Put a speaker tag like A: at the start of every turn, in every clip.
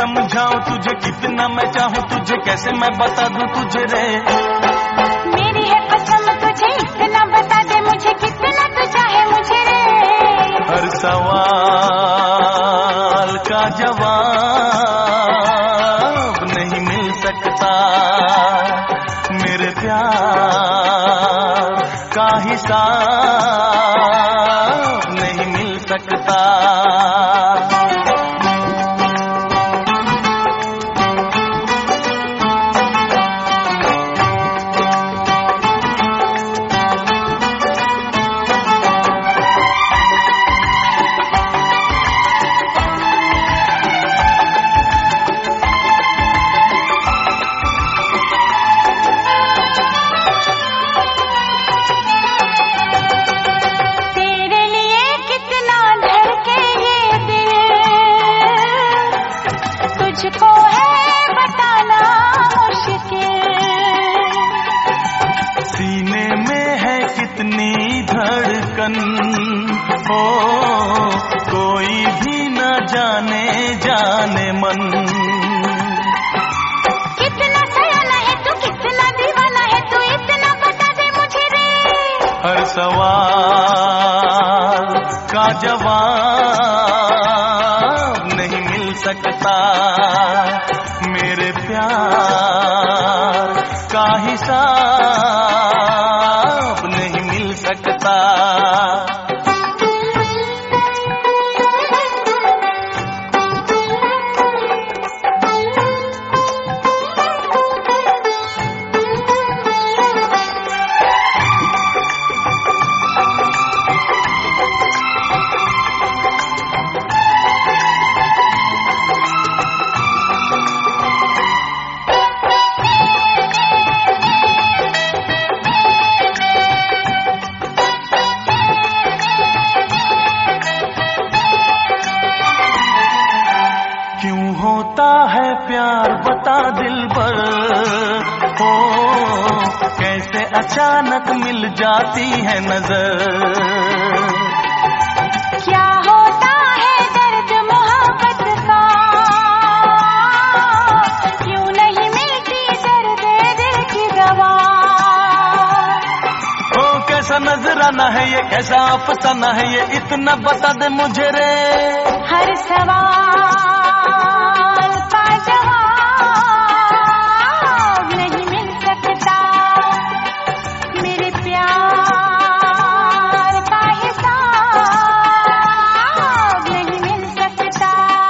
A: समझाऊं तुझे, कितना मैं चाहूं तुझे, कैसे मैं बता दूं तुझे रे।
B: मेरी है कसम तुझे, इतना बता दे मुझे, कितना तू चाहे मुझे रे।
A: हर सवाल का जवाब नहीं मिल सकता, मेरे प्यार का हिसाब नहीं मिल सकता।
B: तुझको है बताना मुश्किल,
A: सीने में है कितनी धड़कन, हो कोई भी न जाने जाने मन।
B: कितना सयाना है तू, कितना दीवाना है तू, इतना बता दे मुझे रे।
A: हर सवाल का जवाब नहीं मिल सकता, मेरे प्यार का हिसाब नहीं मिल सकता। होता है प्यार बता दिलबर, हो कैसे अचानक मिल जाती है नजर।
B: क्या होता है दर्द मोहब्बत का, क्यों नहीं मिलती दर्द दिल की दवा।
A: हो कैसा नजराना है ये, कैसा अफसाना है ये, इतना बता दे मुझे रे।
B: हर सवाल का जवाब नहीं मिल सकता, मेरे प्यार का हिसाब नहीं मिल सकता।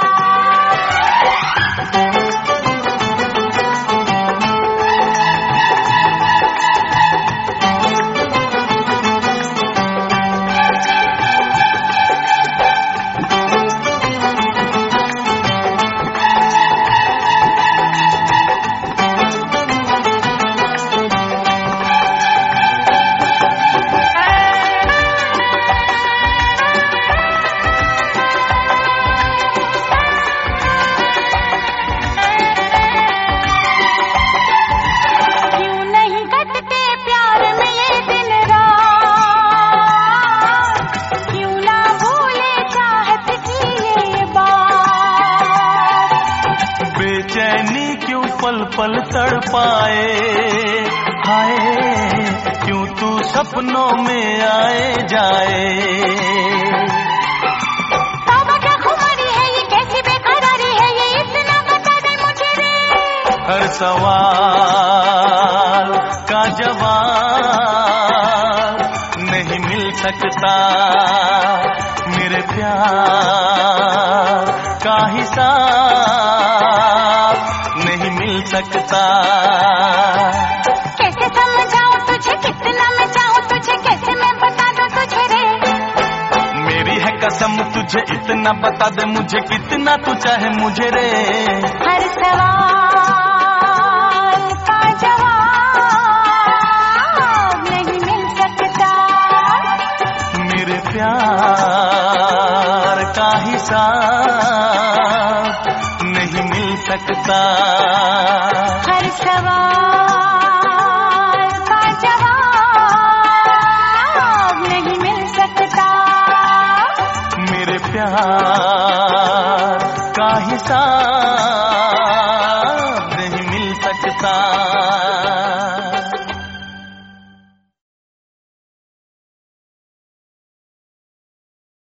A: पल पल तड़पाए, हाय क्यों तू सपनों में आए जाए।
B: तौबा क्या खुमारी है ये, कैसी बेकरारी है ये, इतना बता दे मुझे रे।
A: हर सवाल का जवाब नहीं मिल सकता, मेरे प्यार का हिसाब नहीं मिल सकता।
B: कैसे समझाऊं तुझे, कितना मैं चाहूं तुझे, कैसे मैं बता दूं तुझे रे।
A: मेरी है कसम तुझे, इतना बता दे मुझे, कितना तू चाहे मुझे रे।
B: हर सवाल का जवाब नहीं मिल सकता,
A: मेरे प्यार का हिसाब नहीं मिल सकता।
B: हर सवाल का जवाब नहीं मिल सकता,
A: मेरे प्यार का हिसाब नहीं मिल सकता।